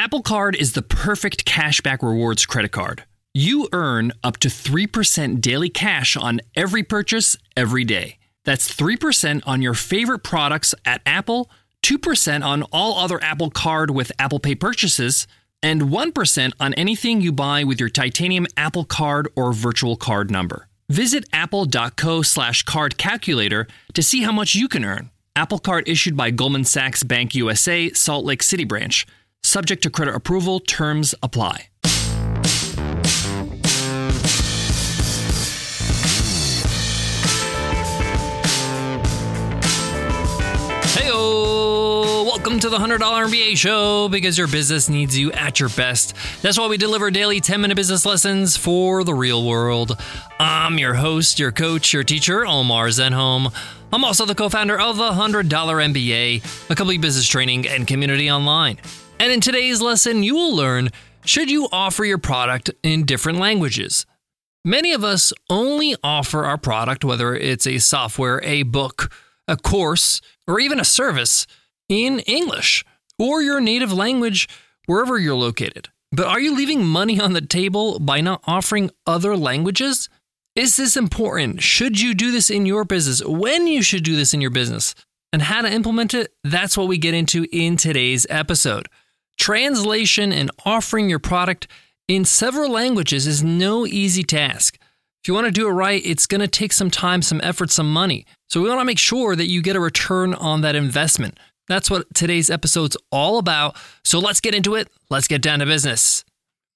Apple Card is the perfect cashback rewards credit card. You earn up to 3% daily cash on every purchase every day. That's 3% on your favorite products at Apple, 2% on all other Apple Card with Apple Pay purchases, and 1% on anything you buy with your titanium Apple Card or virtual card number. Visit apple.co/card calculator to see how much you can earn. Apple Card issued by Goldman Sachs Bank USA, Salt Lake City branch. Subject to credit approval, terms apply. Heyo! Welcome to the $100 MBA show, because your business needs you at your best. That's why we deliver daily 10-minute business lessons for the real world. I'm your host, your coach, your teacher, Omar Zenhom. I'm also the co-founder of the $100 MBA, a complete business training and community online. And in today's lesson, you will learn, should you offer your product in different languages? Many of us only offer our product, whether it's a software, a book, a course, or even a service, in English or your native language wherever you're located. But are you leaving money on the table by not offering other languages? Is this important? Should you do this in your business? When you should do this in your business? And how to implement it? That's what we get into in today's episode. Translation and offering your product in several languages is no easy task. If you want to do it right, it's going to take some time, some effort, some money. So we want to make sure that you get a return on that investment. That's what today's episode's all about. So let's get into it. Let's get down to business.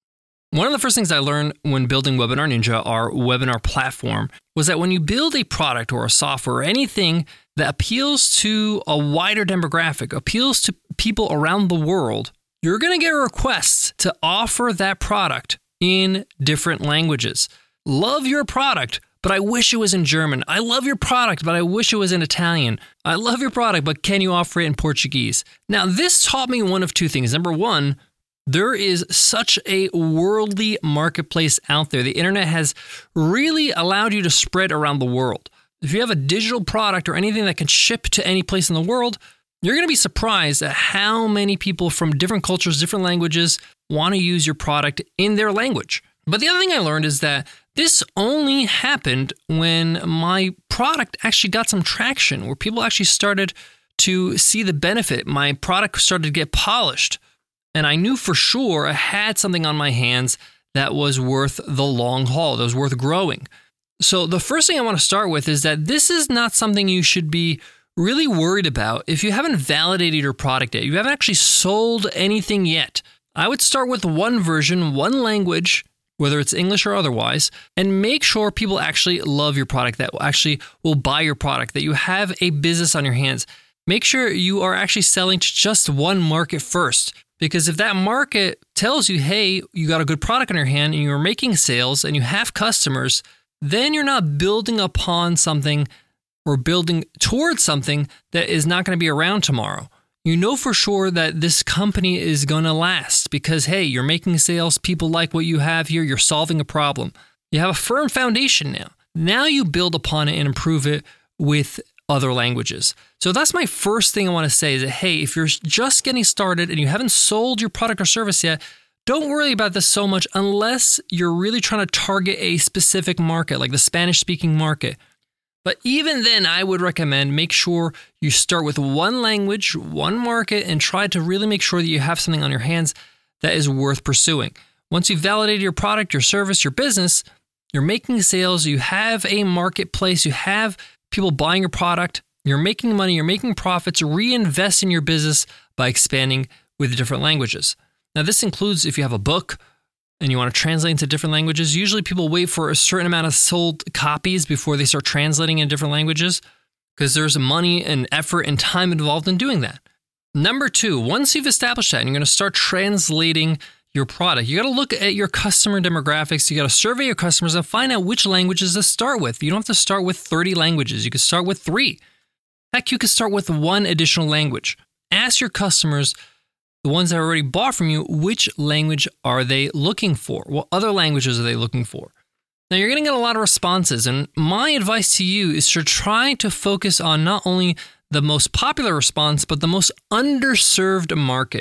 One of the first things I learned when building Webinar Ninja, our webinar platform, was that when you build a product or a software or anything that appeals to a wider demographic, appeals to people around the world, you're going to get requests to offer that product in different languages. Love your product, but I wish it was in German. I love your product, but I wish it was in Italian. I love your product, but can you offer it in Portuguese? Now, this taught me one of two things. Number one, there is such a worldly marketplace out there. The internet has really allowed you to spread around the world. If you have a digital product or anything that can ship to any place in the world, you're going to be surprised at how many people from different cultures, different languages want to use your product in their language. But the other thing I learned is that this only happened when my product actually got some traction, where people actually started to see the benefit. My product started to get polished, and I knew for sure I had something on my hands that was worth the long haul, that was worth growing. So the first thing I want to start with is that this is not something you should be really worried about if you haven't validated your product yet. You haven't actually sold anything yet. I would start with one version, one language, whether it's English or otherwise, and make sure people actually love your product, that actually will buy your product, that you have a business on your hands. Make sure you are actually selling to just one market first, because if that market tells you, hey, you got a good product on your hand and you're making sales and you have customers, then you're not building upon something or building towards something that is not going to be around tomorrow. You know for sure that this company is going to last because, hey, you're making sales, people like what you have here, you're solving a problem. You have a firm foundation now. Now you build upon it and improve it with other languages. So that's my first thing I want to say is that, hey, if you're just getting started and you haven't sold your product or service yet, don't worry about this so much unless you're really trying to target a specific market, like the Spanish-speaking market. But even then, I would recommend make sure you start with one language, one market, and try to really make sure that you have something on your hands that is worth pursuing. Once you've validated your product, your service, your business, you're making sales, you have a marketplace, you have people buying your product, you're making money, you're making profits, reinvest in your business by expanding with different languages. Now, this includes if you have a book and you want to translate into different languages. Usually people wait for a certain amount of sold copies before they start translating in different languages because there's money and effort and time involved in doing that. Number two, once you've established that and you're going to start translating your product, you got to look at your customer demographics. You got to survey your customers and find out which languages to start with. You don't have to start with 30 languages. You could start with 3. Heck, you could start with 1 additional language. Ask your customers, the ones that already bought from you, which language are they looking for? What other languages are they looking for? Now, you're going to get a lot of responses, and my advice to you is to try to focus on not only the most popular response, but the most underserved market.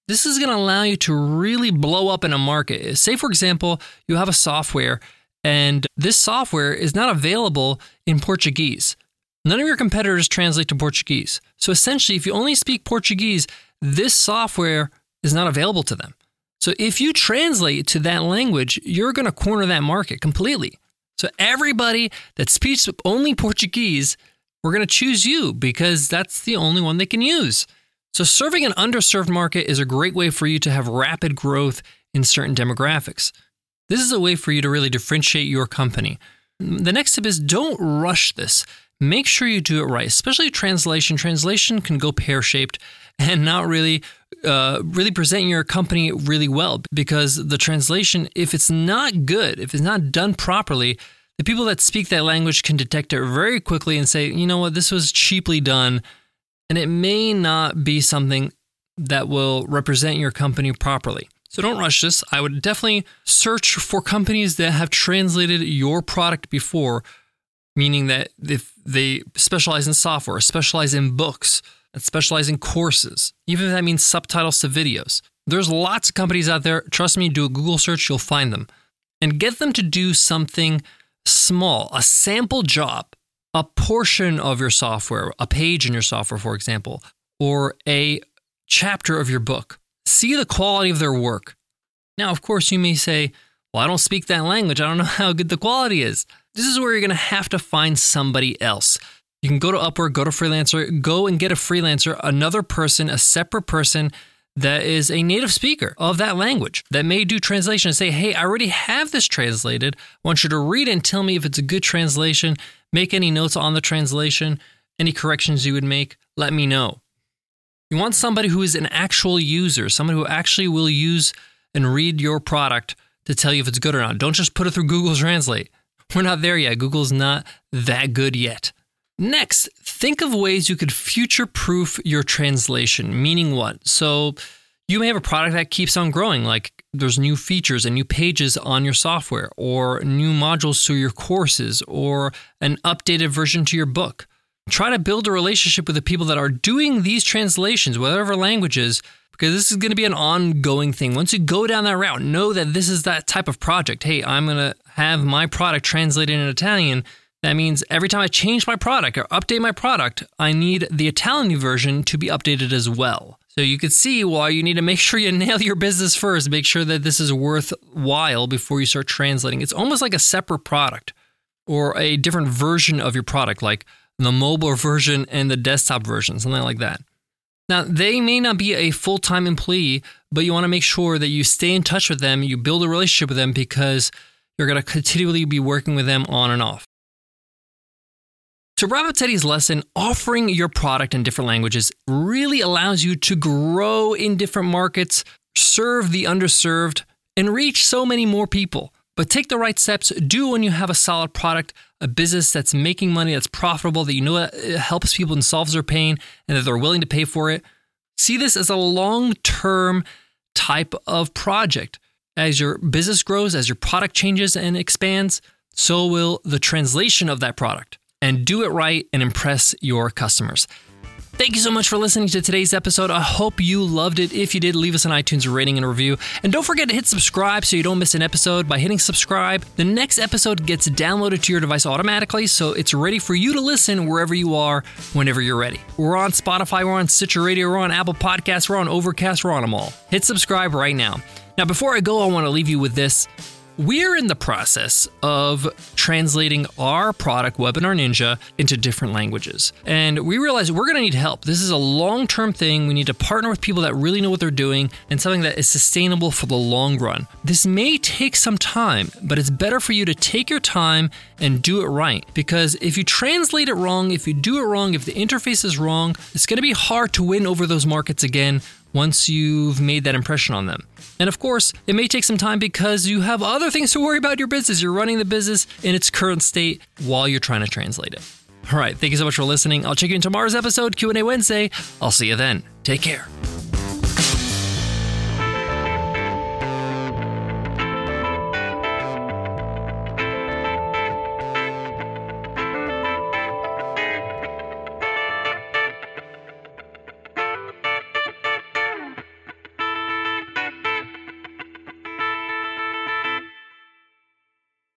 This is going to allow you to really blow up in a market. Say, for example, you have a software and this software is not available in Portuguese. None of your competitors translate to Portuguese. So essentially, if you only speak Portuguese, this software is not available to them. So if you translate to that language, you're going to corner that market completely. So everybody that speaks only Portuguese, we're going to choose you because that's the only one they can use. So serving an underserved market is a great way for you to have rapid growth in certain demographics. This is a way for you to really differentiate your company. The next tip is don't rush this. Make sure you do it right, especially translation. Translation can go pear-shaped and not really present your company really well because the translation, if it's not good, if it's not done properly, the people that speak that language can detect it very quickly and say, you know what, this was cheaply done, and it may not be something that will represent your company properly. So don't rush this. I would definitely search for companies that have translated your product before, meaning that if they specialize in software, specialize in books, and specialize in courses, even if that means subtitles to videos. There's lots of companies out there. Trust me, do a Google search, you'll find them. And get them to do something small, a sample job, a portion of your software, a page in your software, for example, or a chapter of your book. See the quality of their work. Now, of course, you may say, well, I don't speak that language. I don't know how good the quality is. This is where you're going to have to find somebody else. You can go to Upwork, go to Freelancer, go and get a freelancer, another person, a separate person that is a native speaker of that language that may do translation and say, hey, I already have this translated. I want you to read it and tell me if it's a good translation. Make any notes on the translation, any corrections you would make, let me know. You want somebody who is an actual user, somebody who actually will use and read your product to tell you if it's good or not. Don't just put it through Google Translate. We're not there yet. Google's not that good yet. Next, think of ways you could future-proof your translation, meaning what? So you may have a product that keeps on growing, like there's new features and new pages on your software, or new modules to your courses, or an updated version to your book. Try to build a relationship with the people that are doing these translations, whatever languages, because this is going to be an ongoing thing. Once you go down that route, know that this is that type of project. Hey, I'm going to have my product translated in Italian. That means every time I change my product or update my product, I need the Italian version to be updated as well. So you can see why you need to make sure you nail your business first. Make sure that this is worthwhile before you start translating. It's almost like a separate product or a different version of your product, like the mobile version and the desktop version, something like that. Now, they may not be a full-time employee, but you want to make sure that you stay in touch with them, you build a relationship with them because you're going to continually be working with them on and off. To wrap up today's lesson, offering your product in different languages really allows you to grow in different markets, serve the underserved, and reach so many more people. But take the right steps, do when you have a solid product, a business that's making money, that's profitable, that you know it helps people and solves their pain, and that they're willing to pay for it. See this as a long-term type of project. As your business grows, as your product changes and expands, so will the translation of that product. And do it right and impress your customers. Thank you so much for listening to today's episode. I hope you loved it. If you did, leave us an iTunes rating and a review. And don't forget to hit subscribe so you don't miss an episode. By hitting subscribe, the next episode gets downloaded to your device automatically, so it's ready for you to listen wherever you are, whenever you're ready. We're on Spotify, we're on Stitcher Radio, we're on Apple Podcasts, we're on Overcast, we're on them all. Hit subscribe right now. Now, before I go, I want to leave you with this. We're in the process of translating our product, Webinar Ninja, into different languages. And we realize we're going to need help. This is a long-term thing. We need to partner with people that really know what they're doing and something that is sustainable for the long run. This may take some time, but it's better for you to take your time and do it right. Because if you translate it wrong, if you do it wrong, if the interface is wrong, it's going to be hard to win over those markets again once you've made that impression on them. And of course, it may take some time because you have other things to worry about in your business. You're running the business in its current state while you're trying to translate it. All right, thank you so much for listening. I'll check you in tomorrow's episode, Q&A Wednesday. I'll see you then. Take care.